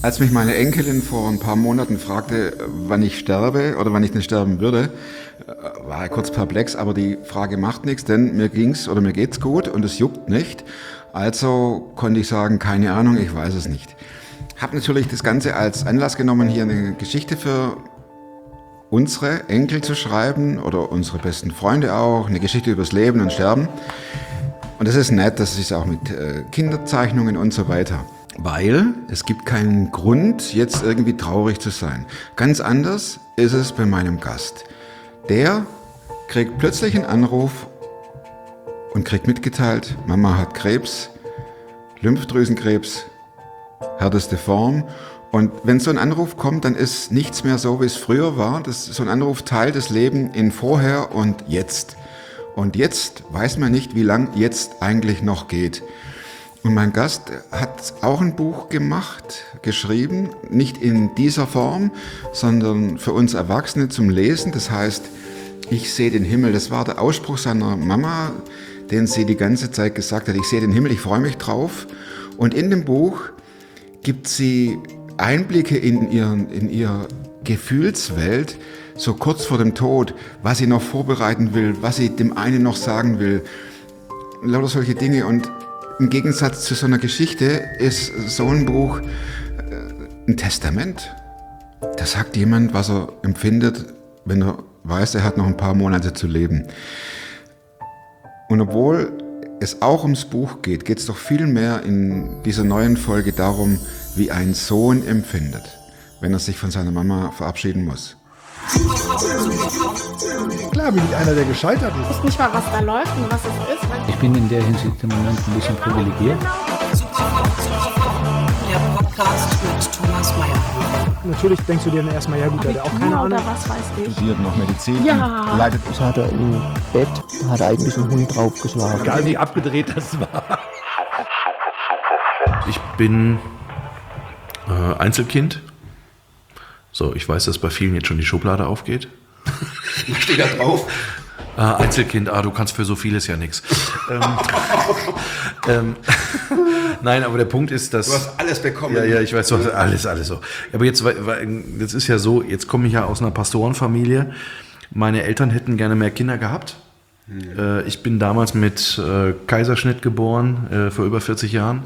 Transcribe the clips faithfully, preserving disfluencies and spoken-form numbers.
Als mich meine Enkelin vor ein paar Monaten fragte, wann ich sterbe oder wann ich denn sterben würde, war er kurz perplex, aber die Frage macht nichts, denn mir ging's oder mir geht's gut und es juckt nicht. Also konnte ich sagen, keine Ahnung, ich weiß es nicht. Habe natürlich das Ganze als Anlass genommen, hier eine Geschichte für unsere Enkel zu schreiben oder unsere besten Freunde auch, eine Geschichte übers Leben und Sterben. Und das ist nett, das ist auch mit äh, Kinderzeichnungen und so weiter. Weil es gibt keinen Grund, jetzt irgendwie traurig zu sein. Ganz anders ist es bei meinem Gast. Der kriegt plötzlich einen Anruf und kriegt mitgeteilt, Mama hat Krebs, Lymphdrüsenkrebs, härteste Form. Und wenn so ein Anruf kommt, dann ist nichts mehr so, wie es früher war. Das, so ein Anruf teilt das Leben in vorher und jetzt. Und jetzt weiß man nicht, wie lang jetzt eigentlich noch geht. Und mein Gast hat auch ein Buch gemacht, geschrieben, nicht in dieser Form, sondern für uns Erwachsene zum Lesen. Das heißt, ich sehe den Himmel. Das war der Ausspruch seiner Mama, den sie die ganze Zeit gesagt hat. Ich sehe den Himmel, ich freue mich drauf. Und in dem Buch gibt sie Einblicke in, ihren, in ihre Gefühlswelt, so kurz vor dem Tod, was sie noch vorbereiten will, was sie dem einen noch sagen will. Lauter solche Dinge. Und im Gegensatz zu so einer Geschichte ist so ein Buch ein Testament. Da sagt jemand, was er empfindet, wenn er weiß, er hat noch ein paar Monate zu leben. Und obwohl es auch ums Buch geht, geht es doch viel mehr in dieser neuen Folge darum, wie ein Sohn empfindet, wenn er sich von seiner Mama verabschieden muss. Klar bin ich einer, der gescheitert ist. Ich weiß nicht mal, was da läuft und was es ist. Ich bin in der Hinsicht im Moment ein bisschen privilegiert. Der Podcast mit Thomas Mayer. Natürlich denkst du dir dann erstmal, ja gut, der hat auch keine Ahnung. Oder was weiß ich. Studiert noch Medizin. Ja. Leidet. Das hat er im Bett, hat eigentlich ein Hund draufgeschlagen. Egal wie abgedreht das war. Ich bin äh, Einzelkind. So, ich weiß, dass bei vielen jetzt schon die Schublade aufgeht. Was steht da drauf? Äh, Einzelkind, ah, du kannst für so vieles ja nichts. ähm, ähm, Nein, aber der Punkt ist, dass... Du hast alles bekommen. Ja, ja, ich weiß, du hast alles, alles so. Aber jetzt, jetzt ist ja so, jetzt komme ich ja aus einer Pastorenfamilie. Meine Eltern hätten gerne mehr Kinder gehabt. Hm. Äh, ich bin damals mit äh, Kaiserschnitt geboren, äh, vor über vierzig Jahren.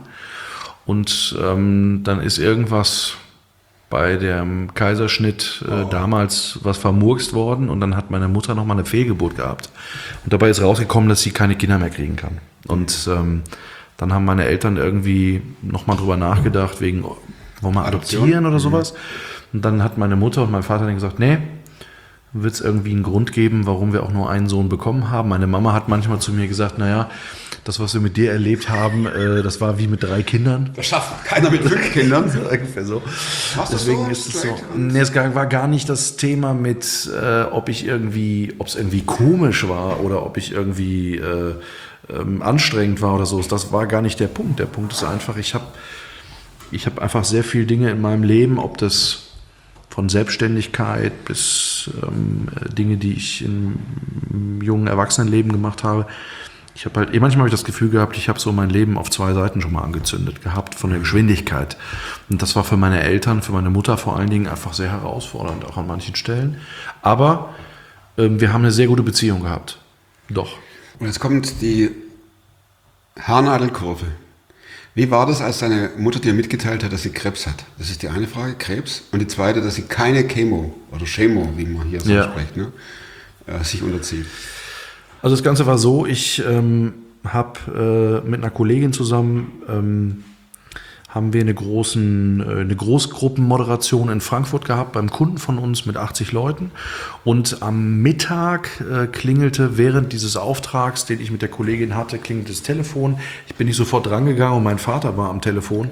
Und ähm, dann ist irgendwas bei dem Kaiserschnitt äh, oh. damals was vermurkst worden und dann hat meine Mutter nochmal eine Fehlgeburt gehabt. Und dabei ist rausgekommen, dass sie keine Kinder mehr kriegen kann. Und ähm, dann haben meine Eltern irgendwie nochmal drüber nachgedacht, wegen, wollen wir adoptieren oder sowas. Und dann hat meine Mutter und mein Vater dann gesagt, nee, wird es irgendwie einen Grund geben, warum wir auch nur einen Sohn bekommen haben. Meine Mama hat manchmal zu mir gesagt, naja, das, was wir mit dir erlebt haben, äh, das war wie mit drei Kindern. Das schafft keiner mit fünf Kindern. Ungefähr so. Hast Deswegen so ist es so. Nee, es war gar nicht das Thema mit, äh, ob ich irgendwie, ob es irgendwie komisch war oder ob ich irgendwie äh, ähm, anstrengend war oder so. Das war gar nicht der Punkt. Der Punkt ist einfach, ich habe ich hab einfach sehr viele Dinge in meinem Leben, ob das von Selbstständigkeit bis ähm, Dinge, die ich im, im jungen Erwachsenenleben gemacht habe. Ich habe halt, manchmal habe ich das Gefühl gehabt, ich habe so mein Leben auf zwei Seiten schon mal angezündet gehabt, von der Geschwindigkeit. Und das war für meine Eltern, für meine Mutter vor allen Dingen einfach sehr herausfordernd, auch an manchen Stellen. Aber ähm, wir haben eine sehr gute Beziehung gehabt. Doch. Und jetzt kommt die Haarnadelkurve. Wie war das, als deine Mutter dir mitgeteilt hat, dass sie Krebs hat? Das ist die eine Frage, Krebs. Und die zweite, dass sie keine Chemo oder Chemo, wie man hier so ja. spricht, ne, äh, sich unterzieht. Also das Ganze war so, ich ähm, habe äh, mit einer Kollegin zusammen, ähm, haben wir eine, großen, äh, eine Großgruppenmoderation in Frankfurt gehabt beim Kunden von uns mit achtzig Leuten. Und am Mittag äh, klingelte während dieses Auftrags, den ich mit der Kollegin hatte, klingelte das Telefon. Ich bin nicht sofort drangegangen und mein Vater war am Telefon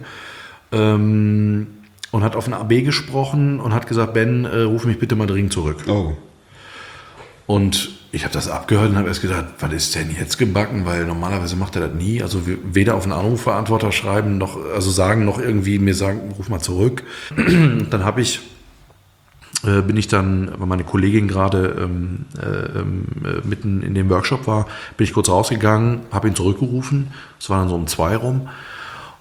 ähm, und hat auf ein A B gesprochen und hat gesagt, Ben, äh, ruf mich bitte mal dringend zurück. Oh. Und ich habe das abgehört und habe erst gedacht, was ist denn jetzt gebacken? Weil normalerweise macht er das nie. Also weder auf einen Anrufbeantworter schreiben, noch also sagen, noch irgendwie mir sagen, ruf mal zurück. Dann habe ich, äh, bin ich dann, weil meine Kollegin gerade ähm, äh, mitten in dem Workshop war, bin ich kurz rausgegangen, habe ihn zurückgerufen. Es war dann so um zwei rum.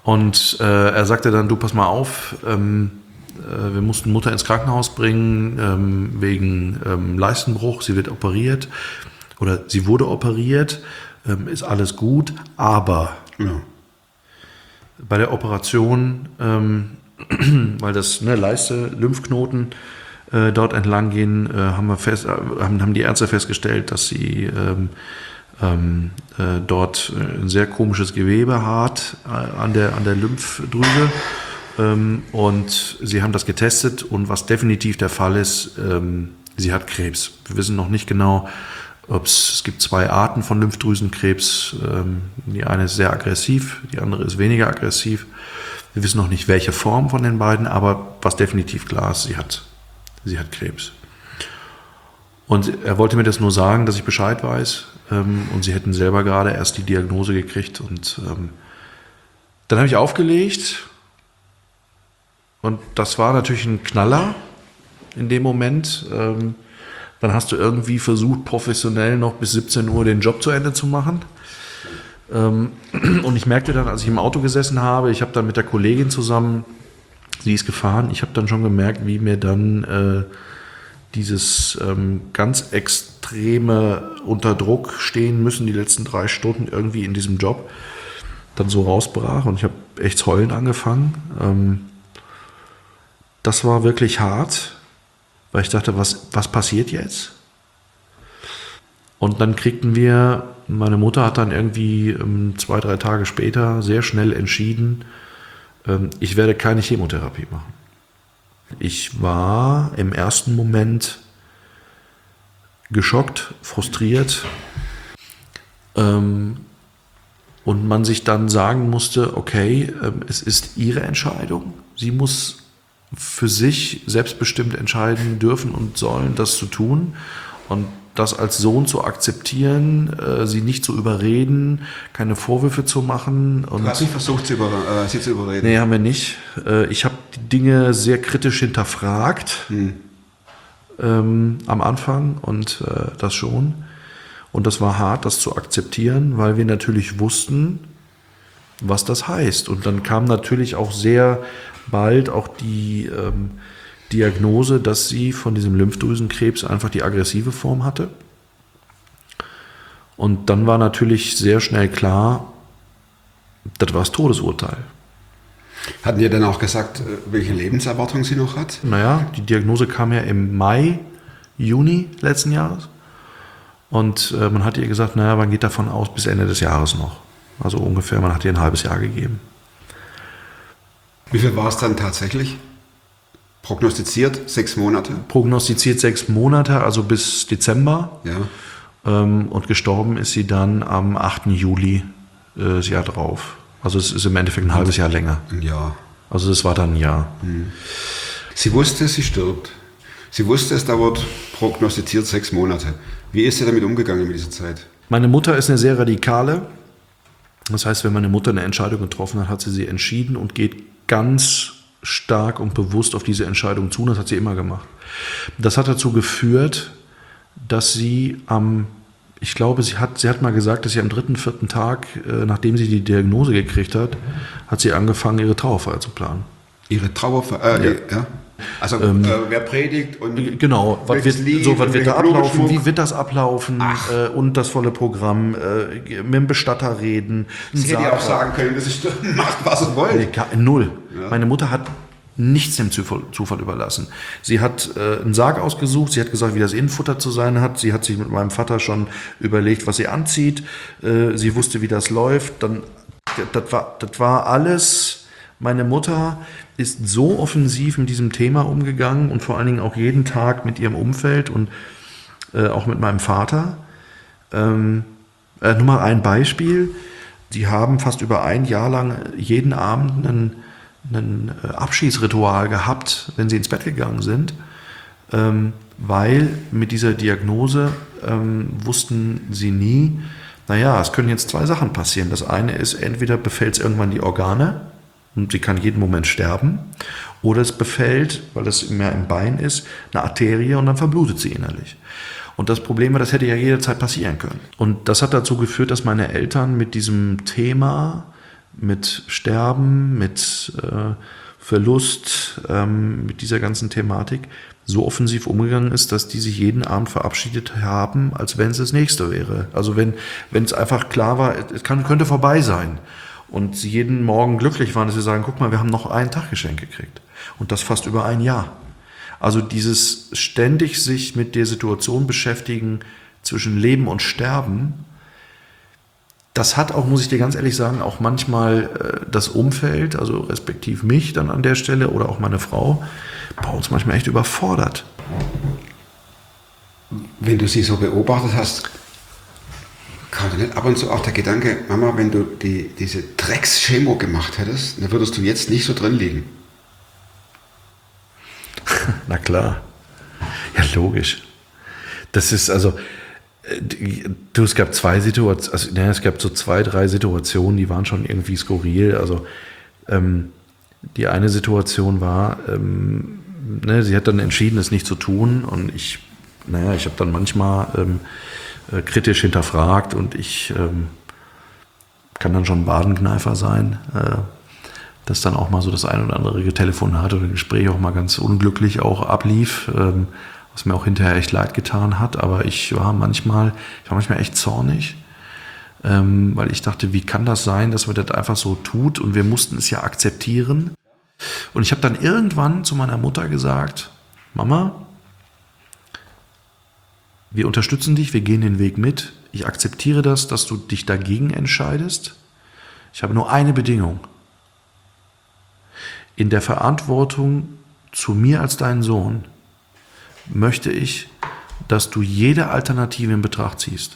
Und äh, er sagte dann, du pass mal auf, ähm, äh, wir mussten Mutter ins Krankenhaus bringen ähm, wegen ähm, Leistenbruch, sie wird operiert oder sie wurde operiert, ähm, ist alles gut, aber Ja. bei der Operation, ähm, weil das ne, Leiste, Lymphknoten äh, dort entlang gehen, äh, haben, wir fest, äh, haben, haben die Ärzte festgestellt, dass sie ähm, ähm, äh, dort ein sehr komisches Gewebe hat äh, an der, an der Lymphdrüse. Ähm, und sie haben das getestet und was definitiv der Fall ist, ähm, sie hat Krebs. Wir wissen noch nicht genau, ob es, es gibt zwei Arten von Lymphdrüsenkrebs. Ähm, die eine ist sehr aggressiv, die andere ist weniger aggressiv. Wir wissen noch nicht, welche Form von den beiden, aber was definitiv klar ist, sie hat, sie hat Krebs. Und er wollte mir das nur sagen, dass ich Bescheid weiß. Ähm, und sie hätten selber gerade erst die Diagnose gekriegt. Und ähm, dann habe ich aufgelegt. Und das war natürlich ein Knaller in dem Moment. Ähm, dann hast du irgendwie versucht, professionell noch bis siebzehn Uhr den Job zu Ende zu machen. Ähm, und ich merkte dann, als ich im Auto gesessen habe, ich habe dann mit der Kollegin zusammen, sie ist gefahren, ich habe dann schon gemerkt, wie mir dann äh, dieses ähm, ganz extreme unter Druck stehen müssen, die letzten drei Stunden irgendwie in diesem Job, dann so rausbrach und ich habe echt zu heulen angefangen. Ähm, das war wirklich hart, weil ich dachte, was, was passiert jetzt? Und dann kriegten wir, meine Mutter hat dann irgendwie ähm, zwei, drei Tage später sehr schnell entschieden, ähm, ich werde keine Chemotherapie machen. Ich war im ersten Moment geschockt, frustriert ähm, und man sich dann sagen musste, okay, ähm, es ist ihre Entscheidung. Sie muss für sich selbstbestimmt entscheiden dürfen und sollen, das zu tun und das als Sohn zu akzeptieren, äh, sie nicht zu überreden, keine Vorwürfe zu machen. Und Du hast nicht versucht, sie, über, äh, sie zu überreden? Nee, haben wir nicht. Äh, ich habe die Dinge sehr kritisch hinterfragt Hm. ähm, am Anfang und äh, das schon. Und das war hart, das zu akzeptieren, weil wir natürlich wussten, was das heißt. Und dann kam natürlich auch sehr bald auch die ähm, Diagnose, dass sie von diesem Lymphdrüsenkrebs einfach die aggressive Form hatte. Und dann war natürlich sehr schnell klar, das war das Todesurteil. Hatten die dann auch gesagt, welche Lebenserwartung sie noch hat? Naja, die Diagnose kam ja im Mai, Juni letzten Jahres. Und äh, man hat ihr gesagt, naja, man geht davon aus bis Ende des Jahres noch. Also ungefähr, man hat ihr ein halbes Jahr gegeben. Wie viel war es dann tatsächlich? Prognostiziert sechs Monate? Prognostiziert sechs Monate, also bis Dezember. Ja. Ähm, und gestorben ist sie dann am achten Juli äh, das Jahr drauf. Also es ist im Endeffekt ein halbes Jahr länger. Ein Jahr. Also das war dann ein Jahr. Sie wusste, sie stirbt. Sie wusste, es dauert prognostiziert sechs Monate. Wie ist sie damit umgegangen mit dieser Zeit? Meine Mutter ist eine sehr radikale. Das heißt, wenn meine Mutter eine Entscheidung getroffen hat, hat sie sie entschieden und geht ganz stark und bewusst auf diese Entscheidung zu. Das hat sie immer gemacht. Das hat dazu geführt, dass sie am, ich glaube, sie hat, sie hat mal gesagt, dass sie am dritten, vierten Tag, äh, nachdem sie die Diagnose gekriegt hat, hat sie angefangen, ihre Trauerfeier zu planen. Ihre Trauerfeier? Äh, Ja. ja. Also ähm, äh, wer predigt und Genau, was welches wird, Lied so, was und wird da welcher ablaufen, Blumenschmuck? wie wird das ablaufen äh, und das volle Programm, äh, mit dem Bestatter reden. Sie hätte ja auch sagen können, dass ich macht, was ihr Nee, wollt. gar- null. Meine Mutter hat nichts dem Zufall, Zufall überlassen. Sie hat äh, einen Sarg ausgesucht, sie hat gesagt, wie das Innenfutter zu sein hat. Sie hat sich mit meinem Vater schon überlegt, was sie anzieht. Äh, sie wusste, wie das läuft. Dann, das war, das war alles. Meine Mutter ist so offensiv mit diesem Thema umgegangen und vor allen Dingen auch jeden Tag mit ihrem Umfeld und äh, auch mit meinem Vater. Ähm, äh, nur mal ein Beispiel. Die haben fast über ein Jahr lang jeden Abend einen, einen Abschiedsritual gehabt, wenn sie ins Bett gegangen sind, ähm, weil mit dieser Diagnose ähm, wussten sie nie, naja, es können jetzt zwei Sachen passieren. Das eine ist, entweder befällt es irgendwann die Organe, und sie kann jeden Moment sterben. Oder es befällt, weil das mehr im Bein ist, eine Arterie und dann verblutet sie innerlich. Und das Problem war, das hätte ja jederzeit passieren können. Und das hat dazu geführt, dass meine Eltern mit diesem Thema mit Sterben, mit äh, Verlust, ähm, mit dieser ganzen Thematik so offensiv umgegangen ist, dass die sich jeden Abend verabschiedet haben, als wenn es das nächste wäre. Also wenn wenn es einfach klar war, es kann, könnte vorbei sein. Und sie jeden Morgen glücklich waren, dass sie sagen, guck mal, wir haben noch einen Tag Geschenk gekriegt. Und das fast über ein Jahr. Also dieses ständig sich mit der Situation beschäftigen zwischen Leben und Sterben, das hat auch, muss ich dir ganz ehrlich sagen, auch manchmal äh, das Umfeld, also respektiv mich dann an der Stelle oder auch meine Frau, bei uns manchmal echt überfordert. Wenn du sie so beobachtet hast, kam dir nicht ab und zu auch der Gedanke, Mama, wenn du die, diese Drecks-Chemo gemacht hättest, dann würdest du jetzt nicht so drin liegen. Na klar. Ja, logisch. Das ist also, du, es gab zwei Situationen, also ne, es gab so zwei, drei Situationen, die waren schon irgendwie skurril. Also ähm, die eine Situation war, ähm, ne, sie hat dann entschieden, es nicht zu tun und ich, naja, ich habe dann manchmal ähm, äh, kritisch hinterfragt und ich ähm, kann dann schon ein Badenkneifer sein, äh, dass dann auch mal so das ein oder andere Telefonat oder Gespräch auch mal ganz unglücklich auch ablief, ähm, was mir auch hinterher echt leid getan hat, aber ich war manchmal, ich war manchmal echt zornig, ähm, weil ich dachte, wie kann das sein, dass man das einfach so tut und wir mussten es ja akzeptieren. Und ich habe dann irgendwann zu meiner Mutter gesagt, Mama, wir unterstützen dich, wir gehen den Weg mit, ich akzeptiere das, dass du dich dagegen entscheidest. Ich habe nur eine Bedingung. In der Verantwortung zu mir als dein Sohn möchte ich, dass du jede Alternative in Betracht ziehst.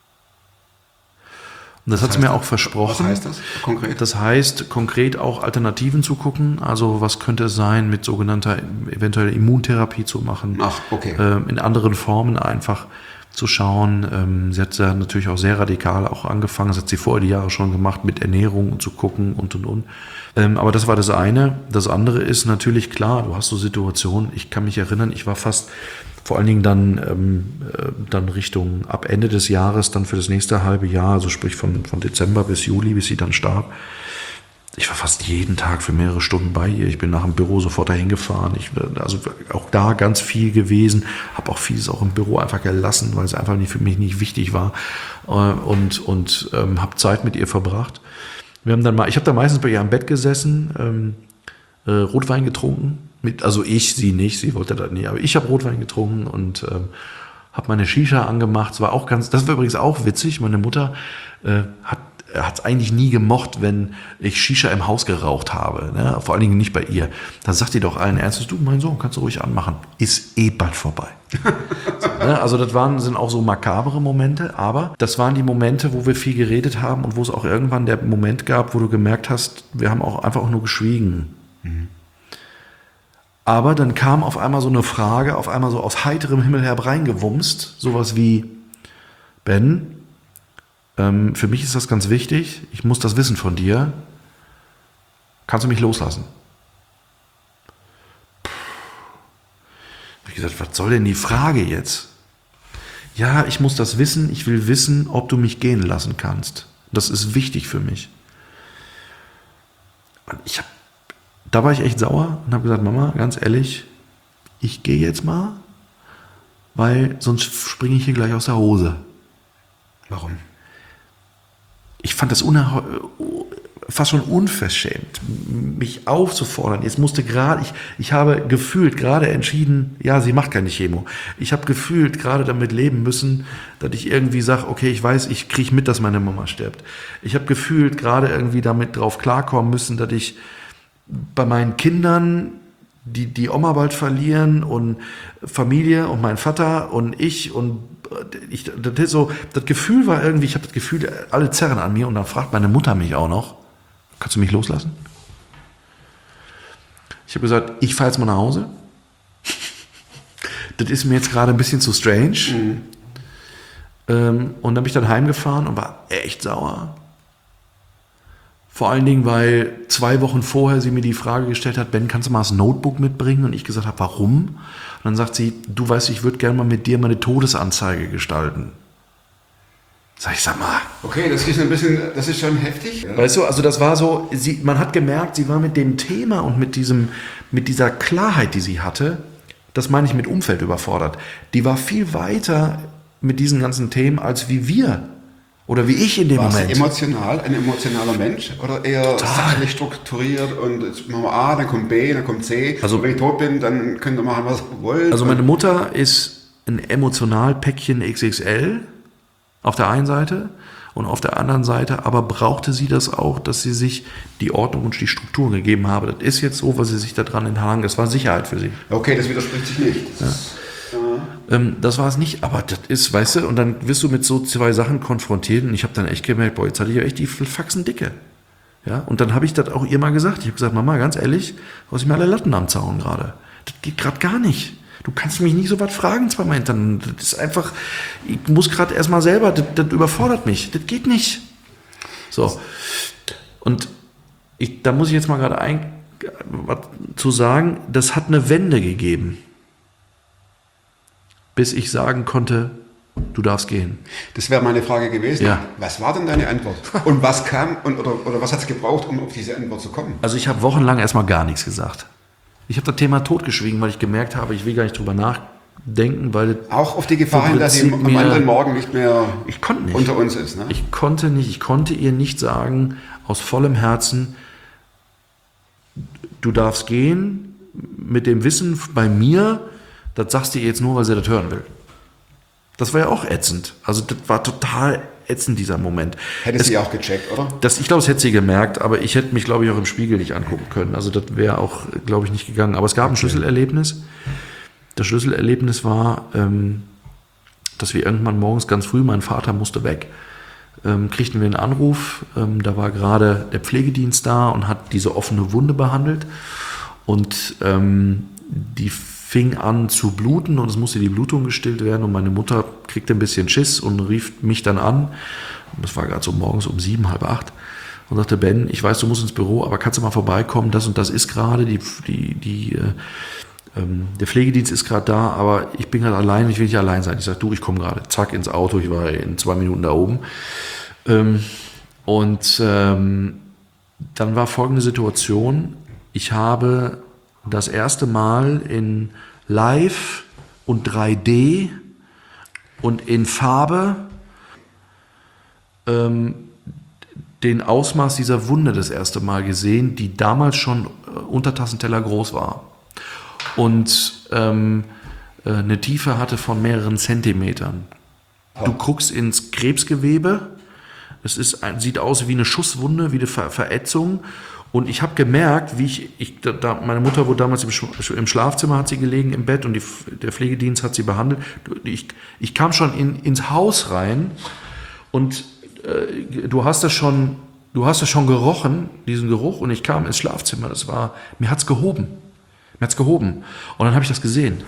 Und das hat sie mir auch versprochen. Was heißt das konkret? Das heißt, konkret auch Alternativen zu gucken. Also was könnte es sein, mit sogenannter eventuell Immuntherapie zu machen. Ach, okay. Ähm, in anderen Formen einfach zu schauen. Ähm, sie hat ja natürlich auch sehr radikal auch angefangen. Das hat sie vorher die Jahre schon gemacht, mit Ernährung und zu gucken und und und. Ähm, aber das war das eine. Das andere ist natürlich klar, du hast so Situationen, ich kann mich erinnern, ich war fast vor allen Dingen dann, ähm, äh, dann Richtung ab Ende des Jahres, dann für das nächste halbe Jahr, also sprich von, von Dezember bis Juli, bis sie dann starb. Ich war fast jeden Tag für mehrere Stunden bei ihr. Ich bin nach dem Büro sofort dahin gefahren. Ich, also auch da ganz viel gewesen, habe auch vieles auch im Büro einfach gelassen, weil es einfach nicht, für mich nicht wichtig war äh, und, und ähm, habe Zeit mit ihr verbracht. Wir haben dann mal, ich habe da meistens bei ihr am Bett gesessen, ähm, äh, Rotwein getrunken. Mit, also ich, sie nicht, sie wollte das nie, aber ich habe Rotwein getrunken und ähm, habe meine Shisha angemacht. Es war auch ganz, das war übrigens auch witzig. Meine Mutter äh, hat hat es eigentlich nie gemocht, wenn ich Shisha im Haus geraucht habe, ne? Vor allen Dingen nicht bei ihr. Dann sagt die doch allen Ernstes, du, mein Sohn, kannst du ruhig anmachen. Ist eh bald vorbei. So, ne? Also das waren, sind auch so makabere Momente, aber das waren die Momente, wo wir viel geredet haben und wo es auch irgendwann der Moment gab, wo du gemerkt hast, wir haben auch einfach auch nur geschwiegen. Mhm. Aber dann kam auf einmal so eine Frage, auf einmal so aus heiterem Himmel hereingewumst, sowas wie, Ben, für mich ist das ganz wichtig, ich muss das wissen von dir. Kannst du mich loslassen? Puh. Hab ich gesagt, was soll denn die Frage jetzt? Ja, ich muss das wissen, ich will wissen, ob du mich gehen lassen kannst. Das ist wichtig für mich. Und ich hab, da war ich echt sauer und habe gesagt, Mama, ganz ehrlich, ich gehe jetzt mal, weil sonst springe ich hier gleich aus der Hose. Warum? Ich fand das unerhe- fast schon unverschämt, mich aufzufordern. Jetzt musste gerade, ich, ich habe gefühlt gerade entschieden, ja, sie macht keine Chemo. Ich habe gefühlt gerade damit leben müssen, dass ich irgendwie sage, okay, ich weiß, ich kriege mit, dass meine Mama stirbt. Ich habe gefühlt gerade irgendwie damit drauf klarkommen müssen, dass ich bei meinen Kindern, die die Oma bald verlieren und Familie und mein Vater und ich und Ich, das, so, das Gefühl war irgendwie, ich habe das Gefühl, alle zerren an mir und dann fragt meine Mutter mich auch noch, kannst du mich loslassen? Ich habe gesagt, ich fahre jetzt mal nach Hause. Das ist mir jetzt gerade ein bisschen zu strange. Mhm. Ähm, und dann bin ich dann heimgefahren und war echt sauer. Vor allen Dingen, weil zwei Wochen vorher sie mir die Frage gestellt hat, Ben, kannst du mal das Notebook mitbringen? Und ich gesagt habe, warum? Und dann sagt sie, du weißt, ich würde gerne mal mit dir meine Todesanzeige gestalten. Sag ich, sag mal. Okay, das ist ein bisschen, das ist schon heftig. Ja. Weißt du, also das war so, sie, man hat gemerkt, sie war mit dem Thema und mit diesem, mit dieser Klarheit, die sie hatte, das meine ich mit Umfeld überfordert. Die war viel weiter mit diesen ganzen Themen als wie wir oder wie ich in dem War Moment. sie emotional, ein emotionaler Mensch oder eher Total. sachlich strukturiert und jetzt machen wir A, dann kommt B, dann kommt C. Also- und wenn ich tot bin, dann könnt ihr machen, was ihr wollt. Also meine Mutter ist ein Emotionalpäckchen X X L auf der einen Seite und auf der anderen Seite, aber brauchte sie das auch, dass sie sich die Ordnung und die Struktur gegeben habe. Das ist jetzt so, weil sie sich daran enthangen. Das war Sicherheit für sie. Okay, das widerspricht sich nicht. Das ist, Ähm, das war es nicht, aber das ist, weißt du, und dann wirst du mit so zwei Sachen konfrontiert und ich habe dann echt gemerkt, boah, jetzt hatte ich ja echt die Faxen dicke. Ja, und dann habe ich das auch ihr mal gesagt. Ich habe gesagt, Mama, ganz ehrlich, du hast mir alle Latten am Zaun gerade. Das geht gerade gar nicht. Du kannst mich nicht so was fragen zweimal hintereinander. Das ist einfach, ich muss gerade erstmal selber, das, das überfordert mich. Das geht nicht. So. Und ich, da muss ich jetzt mal gerade ein, was zu sagen, das hat eine Wende gegeben. Bis ich sagen konnte, du darfst gehen. das wäre meine Frage gewesen. Ja. Was war denn deine Antwort? Und was kam und, oder, oder was hat es gebraucht, um auf diese Antwort zu kommen? Also ich habe wochenlang erstmal gar nichts gesagt. Ich habe das Thema totgeschwiegen, weil ich gemerkt habe, ich will gar nicht drüber nachdenken, weil das Auch auf die Gefahr Im hin, dass sie Prinzip am mir- anderen Morgen nicht mehr ich konnte nicht. unter uns ist. Ne? Ich konnte nicht, ich konnte ihr nicht sagen, aus vollem Herzen, du darfst gehen, mit dem Wissen bei mir, das sagst du ihr jetzt nur, weil sie das hören will. Das war ja auch ätzend. Also das war total ätzend, dieser Moment. Hätte Es- sie auch gecheckt, oder? Das, ich glaube, das hätte sie gemerkt, aber ich hätte mich, glaube ich, auch im Spiegel nicht angucken können. Also das wäre auch, glaube ich, nicht gegangen. Aber es gab ein Schlüsselerlebnis. Das Schlüsselerlebnis war, ähm, dass wir irgendwann morgens ganz früh, mein Vater musste weg, ähm, kriegten wir einen Anruf. Ähm, da war gerade der Pflegedienst da und hat diese offene Wunde behandelt. Und ähm, die fing an zu bluten und es musste die Blutung gestillt werden. Und meine Mutter kriegte ein bisschen Schiss und rief mich dann an. Und das war gerade so morgens um sieben, halb acht. Und sagte, Ben, ich weiß, du musst ins Büro, aber kannst du mal vorbeikommen? Das und das ist gerade, die, die, die, äh, ähm, der Pflegedienst ist gerade da, aber ich bin gerade allein, ich will nicht allein sein. Ich sage, du, ich komme gerade. Zack, ins Auto, ich war in zwei Minuten da oben. Ähm, und ähm, dann war folgende Situation. Ich habe das erste Mal in Live und drei D und in Farbe ähm, den Ausmaß dieser Wunde das erste Mal gesehen, die damals schon äh, Untertassenteller groß war und ähm, äh, eine Tiefe hatte von mehreren Zentimetern. Du guckst ins Krebsgewebe, es ist, ein- sieht aus wie eine Schusswunde, wie eine Ver Verätzung. Und ich habe gemerkt, wie ich, ich da, da, meine Mutter wurde damals im, Sch- im Schlafzimmer, hat sie gelegen im Bett und die, der Pflegedienst hat sie behandelt. Ich, ich kam schon in, ins Haus rein und äh, du hast das schon, du hast das schon gerochen, diesen Geruch, und ich kam ins Schlafzimmer. Das war, mir hat's gehoben, mir hat's gehoben. Und dann habe ich das gesehen.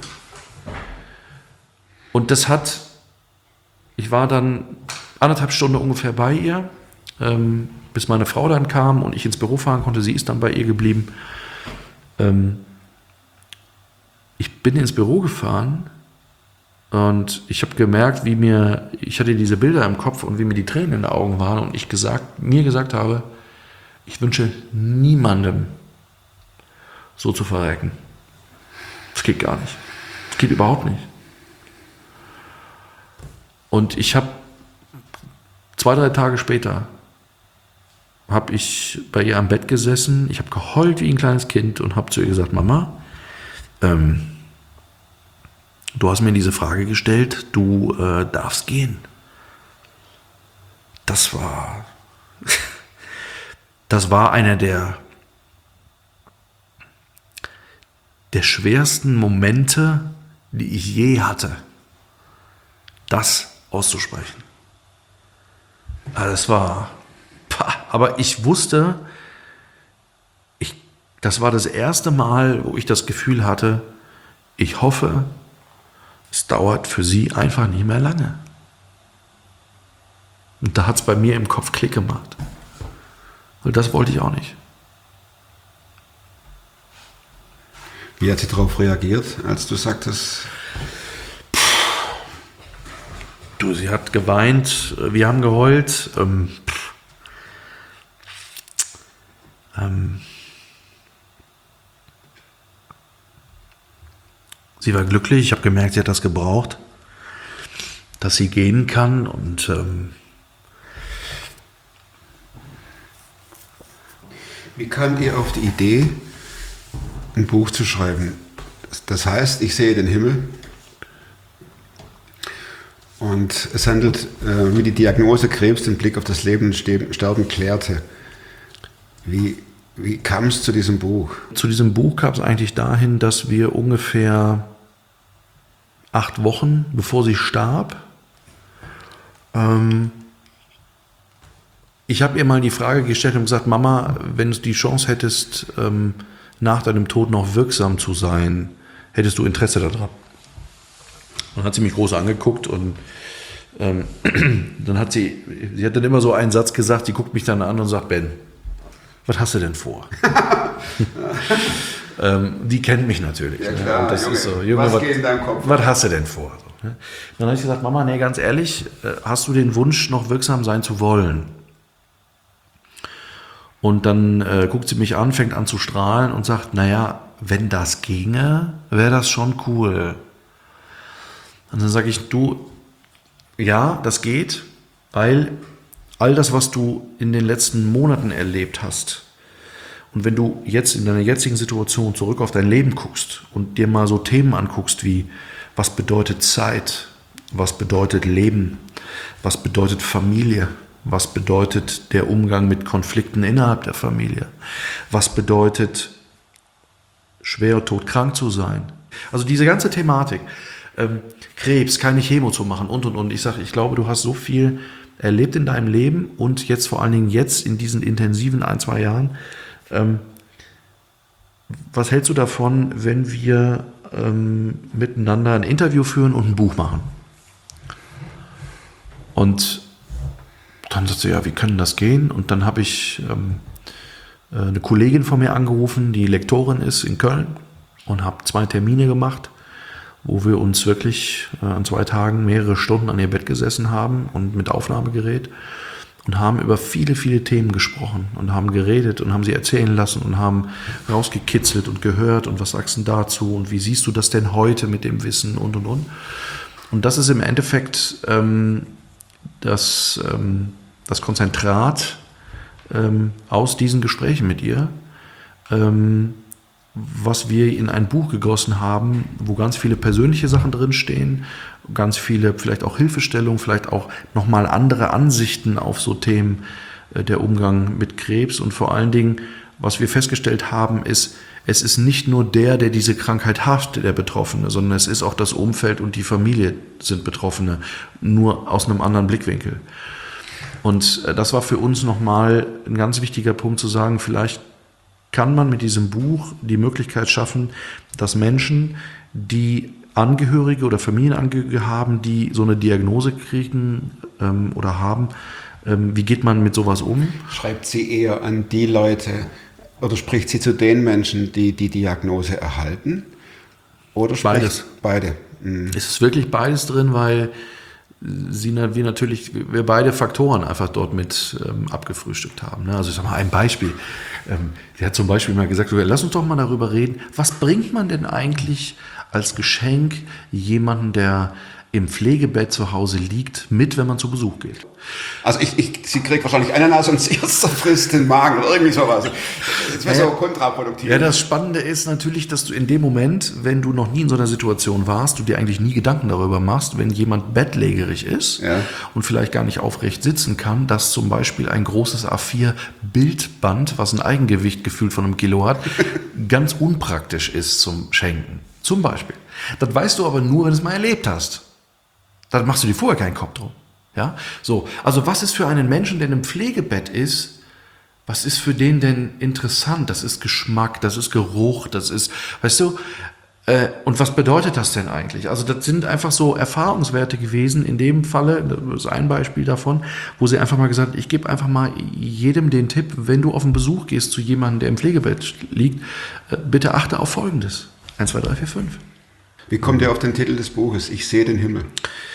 Und das hat, ich war dann anderthalb Stunden ungefähr bei ihr. Ähm, bis meine Frau dann kam und ich ins Büro fahren konnte. Sie ist dann bei ihr geblieben. Ähm, ich bin ins Büro gefahren und ich habe gemerkt, wie mir, ich hatte diese Bilder im Kopf und wie mir die Tränen in den Augen waren und ich gesagt, mir gesagt habe, ich wünsche niemandem so zu verrecken. Das geht gar nicht. Das geht überhaupt nicht. Und ich habe zwei, drei Tage später habe ich bei ihr am Bett gesessen, ich habe geheult wie ein kleines Kind und habe zu ihr gesagt, Mama, ähm, du hast mir diese Frage gestellt, du äh, darfst gehen. Das war, das war einer der, der schwersten Momente, die ich je hatte, das auszusprechen. Also das war... Aber ich wusste, ich, das war das erste Mal, wo ich das Gefühl hatte, ich hoffe, es dauert für sie einfach nicht mehr lange. Und da hat es bei mir im Kopf Klick gemacht. Weil das wollte ich auch nicht. Wie hat sie darauf reagiert, als du sagtest? Du, du, sie hat geweint, wir haben geheult. Ähm, ähm, sie war glücklich, ich habe gemerkt, sie hat das gebraucht, dass sie gehen kann und ähm, wie kamt ihr auf die Idee, ein Buch zu schreiben? Das heißt, ich sehe den Himmel und es handelt, äh, wie die Diagnose Krebs den Blick auf das Leben und Sterben klärte. Wie, wie kam es zu diesem Buch? Zu diesem Buch kam es eigentlich dahin, dass wir ungefähr acht Wochen, bevor sie starb, ähm, ich habe ihr mal die Frage gestellt und gesagt, Mama, wenn du die Chance hättest, ähm, nach deinem Tod noch wirksam zu sein, hättest du Interesse daran? Dann hat sie mich groß angeguckt und ähm, dann hat sie, sie hat dann immer so einen Satz gesagt, sie guckt mich dann an und sagt, Ben, was hast du denn vor? ähm, die kennt mich natürlich. Ja, ne? klar, Und das Junge, ist so, Junge, was was, geht in deinem Kopf? was hast du denn vor? So, ne? Dann habe ich gesagt, Mama, nee, ganz ehrlich, äh, hast du den Wunsch, noch wirksam sein zu wollen? Und dann äh, guckt sie mich an, fängt an zu strahlen und sagt, naja, wenn das ginge, wäre das schon cool. Und dann sage ich, du, ja, das geht, weil all das, was du in den letzten Monaten erlebt hast, und wenn du jetzt in deiner jetzigen Situation zurück auf dein Leben guckst und dir mal so Themen anguckst wie, was bedeutet Zeit, was bedeutet Leben, was bedeutet Familie, was bedeutet der Umgang mit Konflikten innerhalb der Familie, was bedeutet schwer todkrank zu sein. Also diese ganze Thematik, ähm, Krebs, keine Chemo zu machen und und und. Ich sage, ich glaube, du hast so viel erlebt in deinem Leben und jetzt vor allen Dingen jetzt in diesen intensiven ein, zwei Jahren. Ähm, was hältst du davon, wenn wir ähm, miteinander ein Interview führen und ein Buch machen? Und dann sagt sie, ja, wie können das gehen? Und dann habe ich ähm, eine Kollegin von mir angerufen, die Lektorin ist in Köln und habe zwei Termine gemacht, wo wir uns wirklich äh, an zwei Tagen mehrere Stunden an ihr Bett gesessen haben und mit Aufnahmegerät und haben über viele, viele Themen gesprochen und haben geredet und haben sie erzählen lassen und haben rausgekitzelt und gehört und was sagst du dazu und wie siehst du das denn heute mit dem Wissen und und und. Und das ist im Endeffekt ähm, das, ähm, das Konzentrat ähm, aus diesen Gesprächen mit ihr, ähm, was wir in ein Buch gegossen haben, wo ganz viele persönliche Sachen drinstehen, ganz viele vielleicht auch Hilfestellungen, vielleicht auch nochmal andere Ansichten auf so Themen, äh, der Umgang mit Krebs und vor allen Dingen, was wir festgestellt haben, ist, es ist nicht nur der, der diese Krankheit hat, der Betroffene, sondern es ist auch das Umfeld und die Familie sind Betroffene, nur aus einem anderen Blickwinkel. Und das war für uns nochmal ein ganz wichtiger Punkt zu sagen, vielleicht kann man mit diesem Buch die Möglichkeit schaffen, dass Menschen, die Angehörige oder Familienangehörige haben, die so eine Diagnose kriegen ähm, oder haben, ähm, wie geht man mit sowas um? Schreibt sie eher an die Leute oder spricht sie zu den Menschen, die die Diagnose erhalten? Oder spricht Beides. Beide. Mhm. Es ist wirklich beides drin, weil sie, wir natürlich, wir beide Faktoren einfach dort mit ähm, abgefrühstückt haben. Ne? Also ich sag mal ein Beispiel. Ähm, sie hat zum Beispiel mal gesagt, lass uns doch mal darüber reden, was bringt man denn eigentlich als Geschenk jemanden, der im Pflegebett zu Hause liegt, mit, wenn man zu Besuch geht? Also ich, ich, sie kriegt wahrscheinlich Ananas und sie zerfrisst den Magen oder irgendwie sowas. Das wäre Ja. so kontraproduktiv. Ja, das Spannende ist natürlich, dass du in dem Moment, wenn du noch nie in so einer Situation warst, du dir eigentlich nie Gedanken darüber machst, wenn jemand bettlägerig ist Ja. und vielleicht gar nicht aufrecht sitzen kann, dass zum Beispiel ein großes A vier Bildband, was ein Eigengewicht gefühlt von einem Kilo hat, ganz unpraktisch ist zum Schenken. Zum Beispiel. Das weißt du aber nur, wenn du es mal erlebt hast. Da machst du dir vorher keinen Kopf drum. Ja? So, also was ist für einen Menschen, der in einem Pflegebett ist, was ist für den denn interessant? Das ist Geschmack, das ist Geruch, das ist, weißt du, äh, und was bedeutet das denn eigentlich? Also das sind einfach so Erfahrungswerte gewesen, in dem Falle, das ist ein Beispiel davon, wo sie einfach mal gesagt hat, ich gebe einfach mal jedem den Tipp, wenn du auf einen Besuch gehst zu jemandem, der im Pflegebett liegt, äh, bitte achte auf Folgendes. eins, zwei, drei, vier, fünf. Wie kommt ihr auf den Titel des Buches? Ich sehe den Himmel.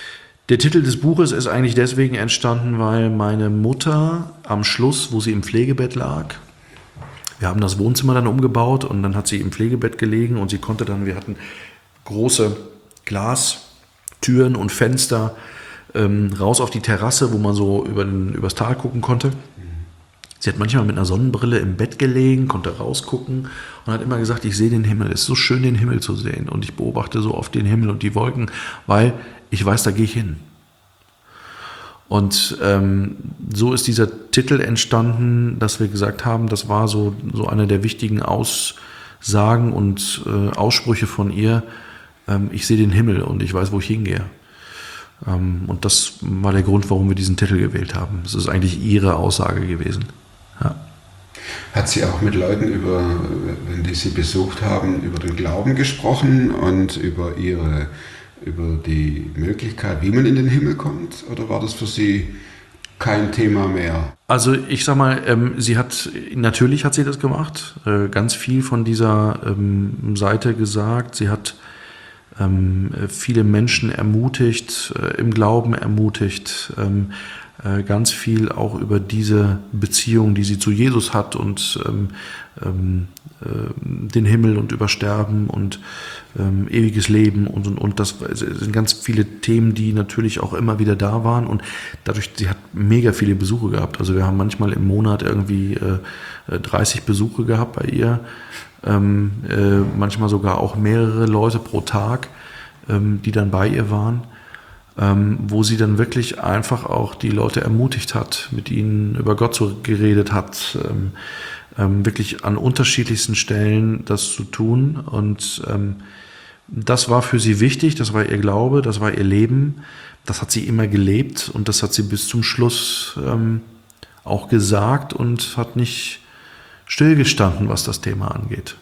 Der Titel des Buches ist eigentlich deswegen entstanden, weil meine Mutter am Schluss, wo sie im Pflegebett lag, wir haben das Wohnzimmer dann umgebaut und dann hat sie im Pflegebett gelegen und sie konnte dann, wir hatten große Glastüren und Fenster ähm, raus auf die Terrasse, wo man so über den, übers Tal gucken konnte. Sie hat manchmal mit einer Sonnenbrille im Bett gelegen, konnte rausgucken und hat immer gesagt, ich sehe den Himmel. Es ist so schön, den Himmel zu sehen. Und ich beobachte so oft den Himmel und die Wolken, weil ich weiß, da gehe ich hin. Und ähm, so ist dieser Titel entstanden, dass wir gesagt haben, das war so, so eine der wichtigen Aussagen und äh, Aussprüche von ihr. Ähm, ich sehe den Himmel und ich weiß, wo ich hingehe. Ähm, und das war der Grund, warum wir diesen Titel gewählt haben. Das ist eigentlich ihre Aussage gewesen. Ja. Hat sie auch mit Leuten, über, wenn die sie besucht haben, über den Glauben gesprochen und über ihre, über die Möglichkeit, wie man in den Himmel kommt? Oder war das für sie kein Thema mehr? Also ich sag mal, ähm, sie hat, natürlich hat sie das gemacht, äh, ganz viel von dieser ähm, Seite gesagt. Sie hat ähm, viele Menschen ermutigt, äh, im Glauben ermutigt, ähm, äh, ganz viel auch über diese Beziehung, die sie zu Jesus hat und ähm, ähm, äh, den Himmel und über Sterben und ähm, ewiges Leben und, und, und das sind ganz viele Themen, die natürlich auch immer wieder da waren und dadurch, sie hat mega viele Besuche gehabt. Also wir haben manchmal im Monat irgendwie äh, dreißig Besuche gehabt bei ihr, ähm, äh, manchmal sogar auch mehrere Leute pro Tag, ähm, die dann bei ihr waren. Ähm, wo sie dann wirklich einfach auch die Leute ermutigt hat, mit ihnen über Gott so geredet hat, ähm, ähm, wirklich an unterschiedlichsten Stellen das zu tun. Und ähm, das war für sie wichtig, das war ihr Glaube, das war ihr Leben, das hat sie immer gelebt und das hat sie bis zum Schluss ähm, auch gesagt und hat nicht stillgestanden, was das Thema angeht.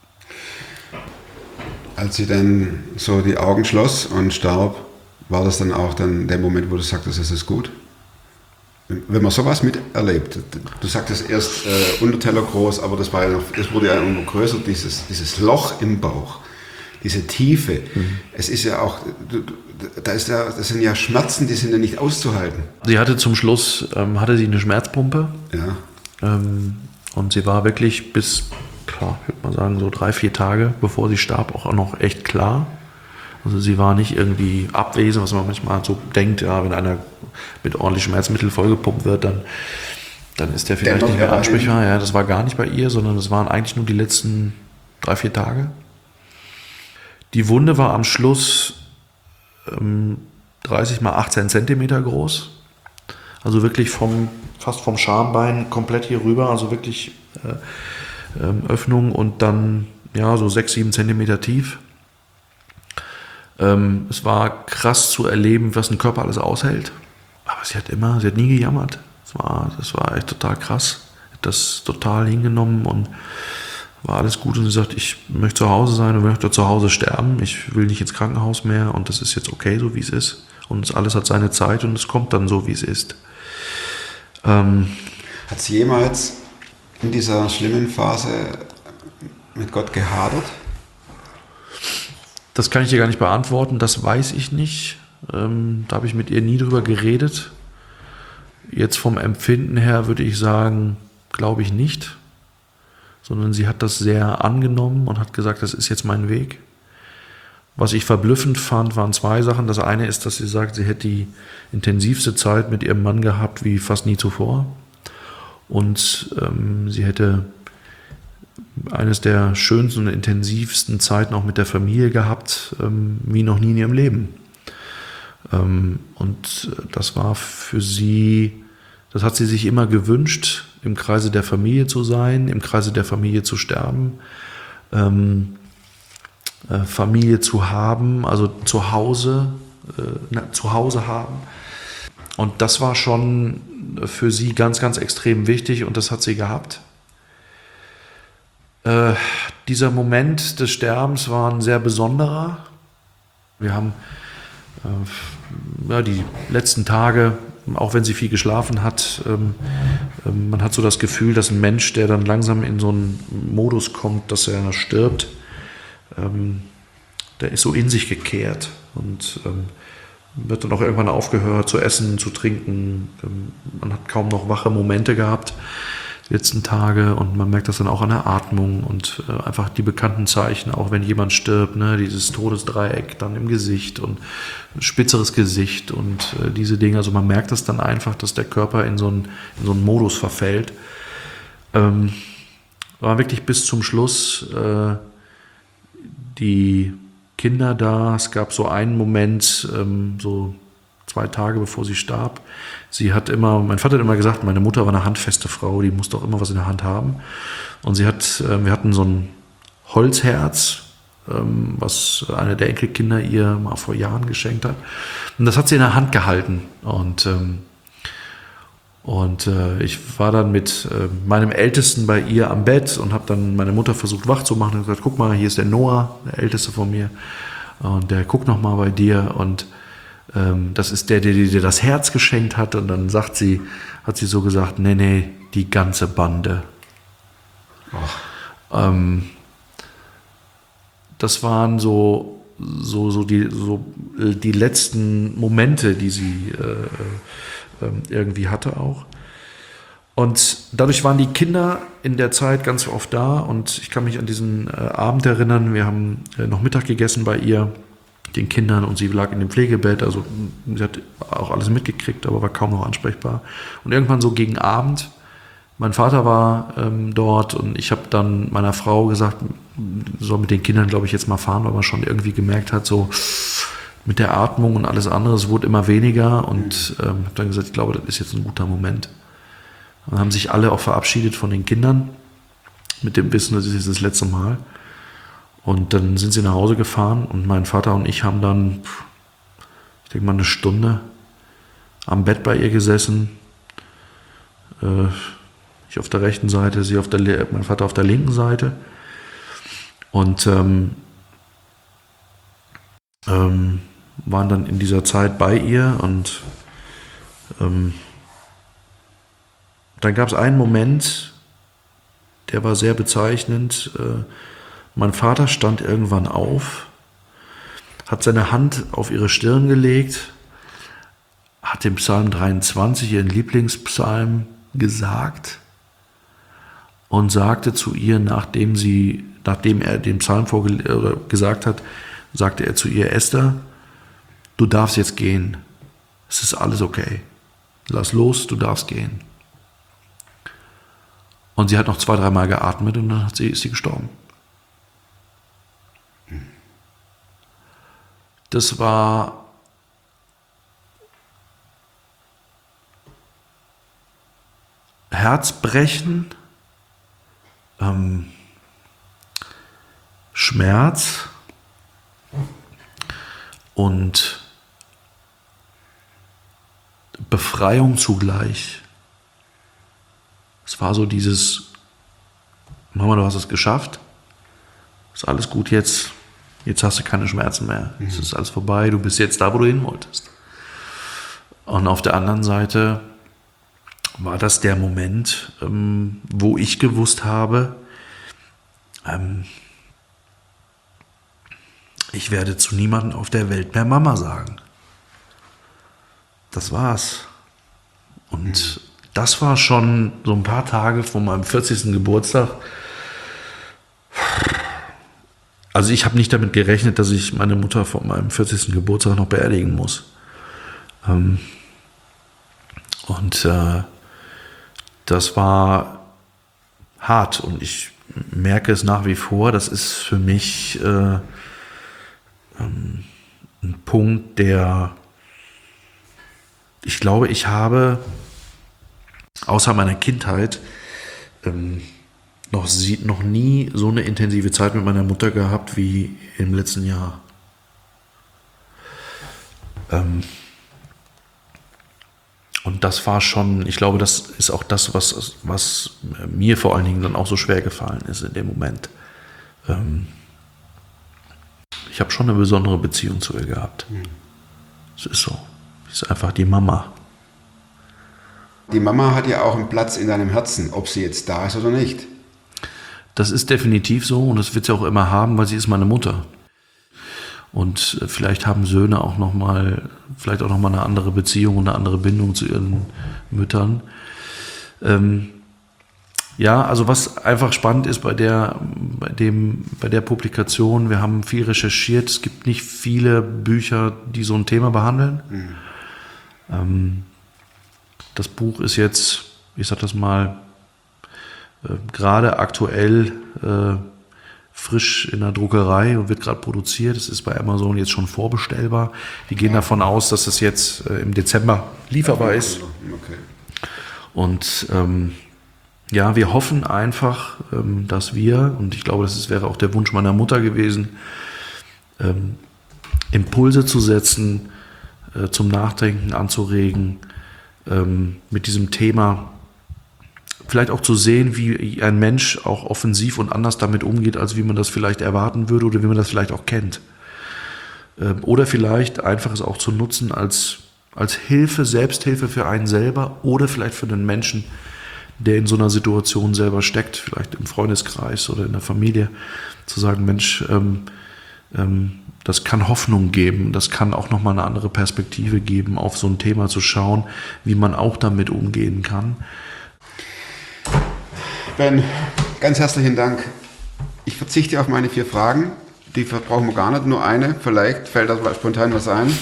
Als sie dann so die Augen schloss und starb, war das dann auch dann der Moment, wo du sagtest, es ist gut? Wenn man sowas miterlebt, du sagtest erst äh, Unterteller groß, aber das, war ja noch, das wurde ja immer größer, dieses, dieses Loch im Bauch, diese Tiefe. Mhm. Es ist ja auch, da ist ja, das sind ja Schmerzen, die sind ja nicht auszuhalten. Sie hatte zum Schluss, ähm, hatte sie eine Schmerzpumpe. Ja. Ähm, und sie war wirklich bis, klar, ich würde mal sagen, so drei, vier Tage, bevor sie starb, auch noch echt klar. Also sie war nicht irgendwie abwesend, was man manchmal so denkt, ja, wenn einer mit ordentlich Schmerzmittel vollgepumpt wird, dann, dann ist der vielleicht nicht mehr ansprechbar. Ja, das war gar nicht bei ihr, sondern das waren eigentlich nur die letzten drei, vier Tage. Die Wunde war am Schluss ähm, dreißig mal achtzehn Zentimeter groß. Also wirklich vom, fast vom Schambein komplett hier rüber, also wirklich äh, äh, Öffnung und dann ja, so sechs, sieben Zentimeter tief. Ähm, es war krass zu erleben, was ein Körper alles aushält. Aber sie hat immer, sie hat nie gejammert. Das war, das war echt total krass. Hat das total hingenommen und war alles gut. Und sie sagt, ich möchte zu Hause sein und möchte zu Hause sterben. Ich will nicht ins Krankenhaus mehr und das ist jetzt okay, so wie es ist. Und alles hat seine Zeit und es kommt dann so, wie es ist. Ähm, hat sie jemals in dieser schlimmen Phase mit Gott gehadert? Das kann ich dir gar nicht beantworten, das weiß ich nicht. Ähm, da habe ich mit ihr nie drüber geredet. Jetzt vom Empfinden her würde ich sagen, glaube ich nicht. Sondern sie hat das sehr angenommen und hat gesagt, das ist jetzt mein Weg. Was ich verblüffend fand, waren zwei Sachen. Das eine ist, dass sie sagt, sie hätte die intensivste Zeit mit ihrem Mann gehabt wie fast nie zuvor. Und ähm, sie hätte eines der schönsten und intensivsten Zeiten auch mit der Familie gehabt, ähm, wie noch nie in ihrem Leben. Ähm, und das war für sie, das hat sie sich immer gewünscht, im Kreise der Familie zu sein, im Kreise der Familie zu sterben, ähm, äh, Familie zu haben, also zu Hause, äh, na, zu Hause haben. Und das war schon für sie ganz, ganz extrem wichtig und das hat sie gehabt. Äh, dieser Moment des Sterbens war ein sehr besonderer. Wir haben äh, ja, die letzten Tage, auch wenn sie viel geschlafen hat, ähm, äh, man hat so das Gefühl, dass ein Mensch, der dann langsam in so einen Modus kommt, dass er stirbt, ähm, der ist so in sich gekehrt. Und ähm, wird dann auch irgendwann aufgehört zu essen, zu trinken. Man hat kaum noch wache Momente gehabt die letzten Tage und man merkt das dann auch an der Atmung und äh, einfach die bekannten Zeichen, auch wenn jemand stirbt, ne, dieses Todesdreieck dann im Gesicht und ein spitzeres Gesicht und äh, diese Dinge. Also man merkt das dann einfach, dass der Körper in so einen, in so einen Modus verfällt. Ähm, war wirklich bis zum Schluss äh, die Kinder da. Es gab so einen Moment, ähm, so zwei Tage bevor sie starb. Sie hat immer, mein Vater hat immer gesagt, meine Mutter war eine handfeste Frau, die musste auch immer was in der Hand haben. Und sie hat, äh, wir hatten so ein Holzherz, ähm, was eine der Enkelkinder ihr mal vor Jahren geschenkt hat. Und das hat sie in der Hand gehalten. Und ähm, Und äh, ich war dann mit äh, meinem Ältesten bei ihr am Bett und habe dann meine Mutter versucht wach zu machen und gesagt, guck mal, hier ist der Noah, der Älteste von mir, und der guckt noch mal bei dir und ähm, das ist der, der dir das Herz geschenkt hat. Und dann sagt sie, hat sie so gesagt, nee, nee, die ganze Bande. Ähm, das waren so, so, so, die, so die letzten Momente, die sie äh, irgendwie hatte auch. Und dadurch waren die Kinder in der Zeit ganz oft da und ich kann mich an diesen äh, Abend erinnern, wir haben äh, noch Mittag gegessen bei ihr, den Kindern, und sie lag in dem Pflegebett, also sie hat auch alles mitgekriegt, aber war kaum noch ansprechbar. Und irgendwann so gegen Abend, mein Vater war ähm, dort und ich habe dann meiner Frau gesagt, soll mit den Kindern, glaube ich, jetzt mal fahren, weil man schon irgendwie gemerkt hat, so mit der Atmung und alles andere, es wurde immer weniger und ähm, habe dann gesagt, ich glaube, das ist jetzt ein guter Moment. Dann haben sich alle auch verabschiedet von den Kindern mit dem Wissen, das ist jetzt das letzte Mal. Und dann sind sie nach Hause gefahren und mein Vater und ich haben dann, ich denke mal, eine Stunde am Bett bei ihr gesessen. Äh, ich auf der rechten Seite, sie auf der, mein Vater auf der linken Seite. Und ähm, ähm, waren dann in dieser Zeit bei ihr und ähm, dann gab es einen Moment, der war sehr bezeichnend. Äh, mein Vater stand irgendwann auf, hat seine Hand auf ihre Stirn gelegt, hat den Psalm dreiundzwanzig, ihren Lieblingspsalm, gesagt und sagte zu ihr, nachdem sie, nachdem er den Psalm vorge- oder gesagt hat, sagte er zu ihr, Esther, du darfst jetzt gehen. Es ist alles okay. Lass los, du darfst gehen. Und sie hat noch zwei, dreimal geatmet und dann hat sie, ist sie gestorben. Das war Herzbrechen, ähm, Schmerz und Befreiung zugleich. Es war so dieses, Mama, du hast es geschafft, ist alles gut jetzt, jetzt hast du keine Schmerzen mehr, mhm. Es ist alles vorbei, du bist jetzt da, wo du hin wolltest. Und auf der anderen Seite war das der Moment, ähm, wo ich gewusst habe, ähm, ich werde zu niemandem auf der Welt mehr Mama sagen. Das war's. Und mhm. das war schon so ein paar Tage vor meinem vierzigsten Geburtstag. Also ich habe nicht damit gerechnet, dass ich meine Mutter vor meinem vierzigsten Geburtstag noch beerdigen muss. Ähm, und äh, das war hart und ich merke es nach wie vor, das ist für mich äh, ähm, ein Punkt, der, ich glaube, ich habe außer meiner Kindheit ähm, noch, sie, noch nie so eine intensive Zeit mit meiner Mutter gehabt wie im letzten Jahr. Ähm, und das war schon, ich glaube, das ist auch das, was, was mir vor allen Dingen dann auch so schwer gefallen ist in dem Moment. Ähm, ich habe schon eine besondere Beziehung zu ihr gehabt. Es ist so. Sie ist einfach die Mama. Die Mama hat ja auch einen Platz in deinem Herzen, ob sie jetzt da ist oder nicht. Das ist definitiv so und das wird sie auch immer haben, weil sie ist meine Mutter. Und äh, vielleicht haben Söhne auch nochmal, vielleicht auch nochmal eine andere Beziehung und eine andere Bindung zu ihren Müttern. Ähm, ja, also was einfach spannend ist bei der, bei dem, bei der Publikation, wir haben viel recherchiert, es gibt nicht viele Bücher, die so ein Thema behandeln. Mhm. Ähm, das Buch ist jetzt, ich sag das mal, äh, gerade aktuell äh, frisch in der Druckerei und wird gerade produziert. Es ist bei Amazon jetzt schon vorbestellbar. Die gehen davon aus, dass es jetzt äh, im Dezember lieferbar ist. Okay. Und ähm, ja, wir hoffen einfach, ähm, dass wir, und ich glaube, das ist, wäre auch der Wunsch meiner Mutter gewesen, ähm, Impulse zu setzen, äh, zum Nachdenken anzuregen, ähm, mit diesem Thema vielleicht auch zu sehen, wie ein Mensch auch offensiv und anders damit umgeht, als wie man das vielleicht erwarten würde oder wie man das vielleicht auch kennt. Ähm, oder vielleicht einfach es auch zu nutzen als, als Hilfe, Selbsthilfe für einen selber oder vielleicht für den Menschen, der in so einer Situation selber steckt, vielleicht im Freundeskreis oder in der Familie, zu sagen, Mensch, ähm, ähm, das kann Hoffnung geben, das kann auch nochmal eine andere Perspektive geben, auf so ein Thema zu schauen, wie man auch damit umgehen kann. Ben, ganz herzlichen Dank. Ich verzichte auf meine vier Fragen. Die brauchen wir gar nicht, nur eine. Vielleicht fällt da spontan was ein.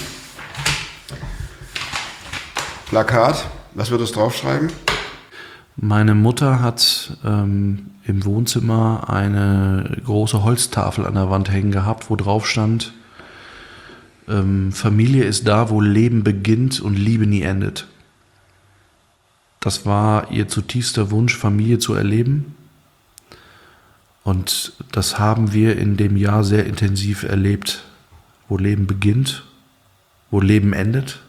Plakat, was würdest du draufschreiben? Meine Mutter hat ähm, im Wohnzimmer eine große Holztafel an der Wand hängen gehabt, wo drauf stand, ähm, Familie ist da, wo Leben beginnt und Liebe nie endet. Das war ihr zutiefster Wunsch, Familie zu erleben. Und das haben wir in dem Jahr sehr intensiv erlebt, wo Leben beginnt, wo Leben endet,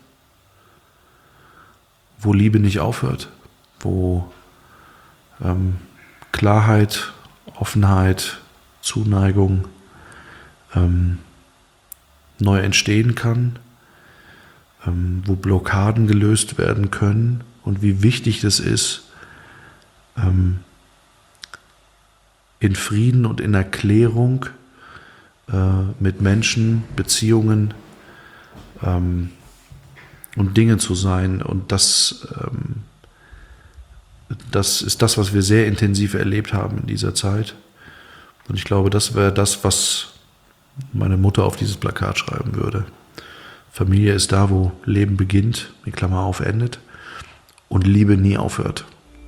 wo Liebe nicht aufhört, wo ähm, Klarheit, Offenheit, Zuneigung ähm, neu entstehen kann, ähm, wo Blockaden gelöst werden können. Und wie wichtig es ist, ähm, in Frieden und in Erklärung äh, mit Menschen, Beziehungen ähm, und Dinge zu sein. Und das, ähm, das ist das, was wir sehr intensiv erlebt haben in dieser Zeit. Und ich glaube, das wäre das, was meine Mutter auf dieses Plakat schreiben würde. Familie ist da, wo Leben beginnt, die Klammer auf endet. Und Liebe nie aufhört.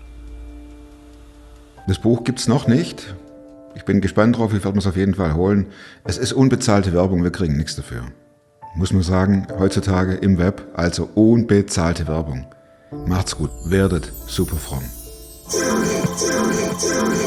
Das Buch gibt es noch nicht. Ich bin gespannt drauf, ich werde es auf jeden Fall holen. Es ist unbezahlte Werbung, wir kriegen nichts dafür. Muss man sagen, heutzutage im Web, also unbezahlte Werbung. Macht's gut, werdet super fromm.